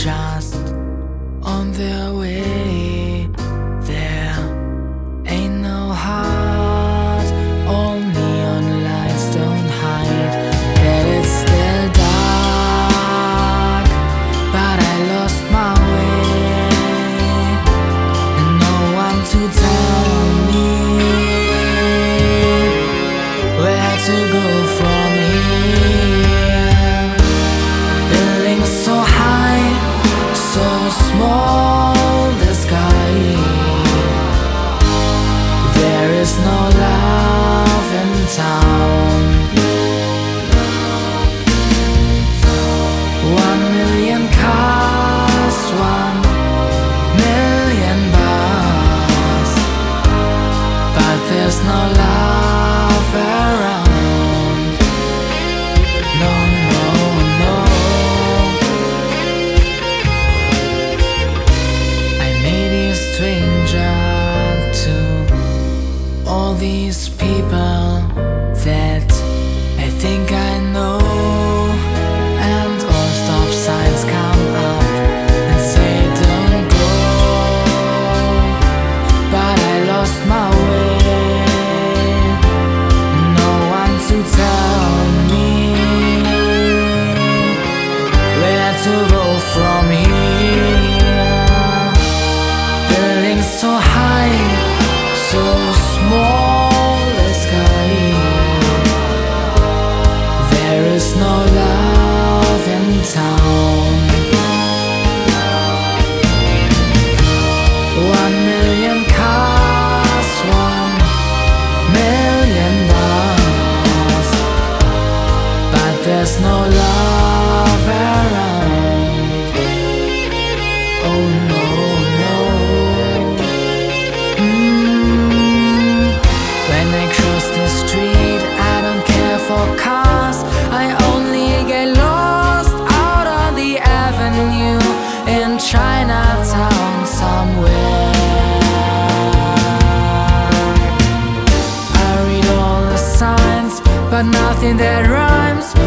just on their way. There ain't no heart, all neon lights don't hide that it's still dark, but I lost my way, and no one to tell me where to go from here. Buildings so high, so small, the sky. There is no love in town. 1,000,000 cars, 1,000,000 bars, but there's no love around. No, no, no. I may be a stranger to all these people that I think I know, and all stop signs come up and say don't go, but I lost my way, no one to tell me where to go from here. Buildings so high, so small, the sky. There is no love in town. 1,000,000 cars, 1,000,000 bars, but there's no love around. Oh no, no. When I cross the street, I don't care for cars. I only get lost out on the avenue in Chinatown somewhere. I read all the signs, but nothing that rhymes.